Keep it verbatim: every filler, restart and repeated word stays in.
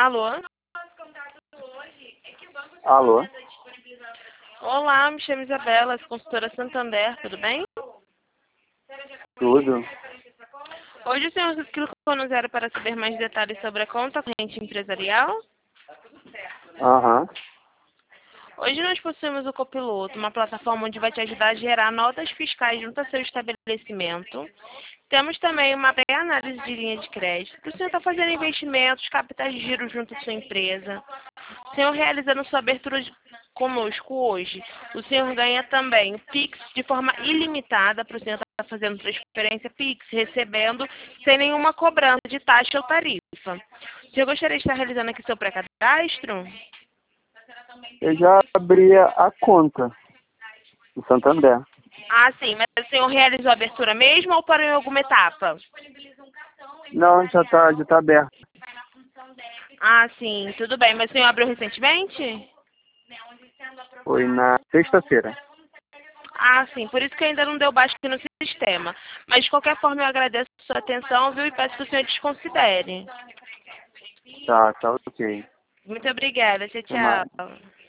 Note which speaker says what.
Speaker 1: Alô?
Speaker 2: Alô?
Speaker 1: Olá, me chamo Isabela, sou consultora Santander, tudo bem?
Speaker 2: Tudo?
Speaker 1: Hoje o senhor clicou no zero para saber mais detalhes sobre a conta corrente empresarial?
Speaker 2: Aham.
Speaker 1: Hoje nós possuímos o Copiloto, uma plataforma onde vai te ajudar a gerar notas fiscais junto ao seu estabelecimento. Temos também uma pré-análise de linha de crédito. O senhor está fazendo investimentos, capitais de giro junto à sua empresa. O senhor realizando sua abertura de- conosco hoje. O senhor ganha também Pix de forma ilimitada para o senhor estar fazendo transferência Pix, recebendo sem nenhuma cobrança de taxa ou tarifa. O senhor gostaria de estar realizando aqui seu pré-cadastro?
Speaker 2: Eu já abri a conta no Santander.
Speaker 1: Ah, sim, mas o senhor realizou a abertura mesmo ou parou em alguma etapa?
Speaker 2: Não, já tá, já tá aberto.
Speaker 1: Ah, sim, tudo bem. Mas o senhor abriu recentemente?
Speaker 2: Foi na sexta-feira.
Speaker 1: Ah, sim, por isso que ainda não deu baixo aqui no sistema. Mas de qualquer forma eu agradeço a sua atenção, viu? E peço que o senhor desconsidere.
Speaker 2: Tá, tá ok.
Speaker 1: Muito obrigada, tchau,
Speaker 2: Até mais.
Speaker 1: tchau.